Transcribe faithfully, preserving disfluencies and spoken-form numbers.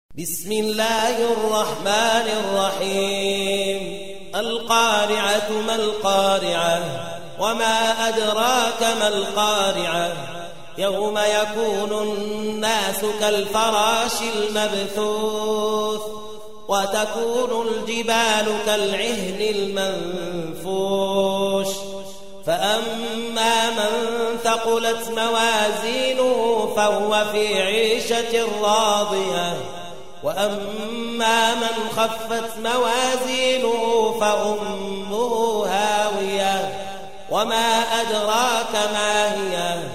بسم الله الرحمن الرحيم القارعة ما القارعة وما أدراك ما القارعة يوم يكون الناس كالفراش المبثوث وتكون الجبال كالعهن المنفوش فأما من ثقلت موازينه فهو في عيشة راضية وأما من خفت موازينه فأمه هاوية وما أدراك ما هي